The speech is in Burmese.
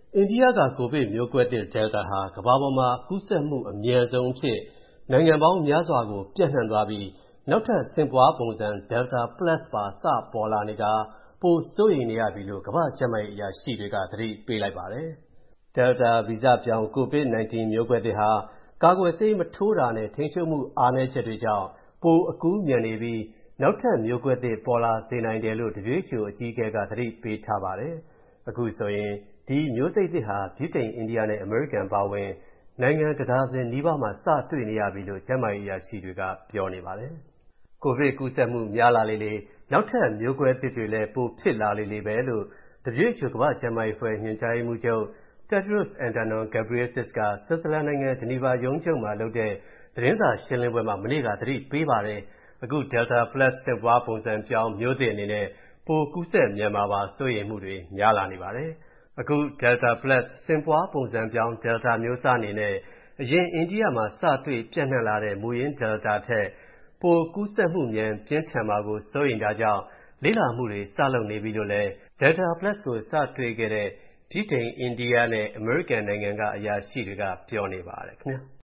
အိန္ဒိယကကိုဗစ်မျိုးကွဲသစ် Delta ဟာကမ္ဘာပေါ်မှာကူးစက်မှုအမြန်ဆုံးအဖြစ်နိုင်ငံပေါင်းများစွာကိုပြန့်နှံ့သွားပြီးနောက်ထပ်ဆင့်ပွားပုံစံ Delta Plus ပါစပေါ်လာနေကာပိုစိုးရိမ်နေရပြီလို့ကမ္ဘာ့ကျန်းမာရေးအရာရှိတွေကသတိပေးလိုက်ပါတယ်။ Delta ဗီဇပြောင်း COVID-19 မျိုးကွဲသစ်ဟာကာကွယ်ဆေးမထိုးတာနဲ့ထိန်းချုပ်မှုအားနည်းချက်တွေကြောင့်ပိုအကူးမြန်နေပြီးနောက်ထပ်မျိုးကွဲသစ်ပေါ်လာစေနိုင်တယ်လို့ WHO အကြီးအကဲကသတိပေးထားပါတယ်။ အခုဆိုရင်ဒီမျိုးစိတ်သစ်ဟာဗြိတိန်၊အိန္ဒိယနဲ့အမေရိကန်အပါအဝင်နိုင်ငံတစ်ဒါဇင်နီးပါးမှာစတွေ့နေရပြီလို့ကျန်းမာရေးအရာရှိတွေကပြောနေပါတယ်။ ကိုဗစ်ကူးစက်မှုများလာလေနောက်ထပ်မျိုးကွဲသစ်တွေလည်းပိုဖြစ်လာလေပဲလို့ WHO ကမ္ဘာ့ကျန်းမာရေးအဖွဲ့ညွှန်ကြားရေးမှူးချုပ် Tedros Adhanom Ghebreyesus ကဆွစ်ဇာလန်နိုင်ငံဂျနီဗာရုံးချုပ်မှာလုပ်တဲ့သတင်းစာရှင်းလင်းပွဲမှာမနေ့ကသတိပေးပါတယ်။ အခု Delta Plus ဆင့်ပွားပုံစံပြောင်းမျိုးသစ်အနေနဲ့ပိုကူးစက်မြန်မှာပါစိုးရိမ်မှုတွေများလာနေပါတယ်။ အခု Delta Plus ဆင့်ပွားပုံစံပြောင်း Delta အမျိုးအစားအနေနဲ့အရင်အိန္ဒိယမှာစတွေ့ပျံ့နှံ့လာတဲ့မူရင်း Delta ထက်ပိုကူးစက်မှုမြန်ပြင်းထန်မှာကိုစိုးရိမ်တာကြောင့်လေ့လာမှုတွေစလုပ်နေပြီလို့လည်း Delta Plus ကိုစတွေ့ခဲ့တဲ့ဗြိတိန်၊အိန္ဒိယနဲ့အမေရိကန်နိုင်ငံကအရာရှိတွေကပြောနေပါတယ်ခင်ဗျာ။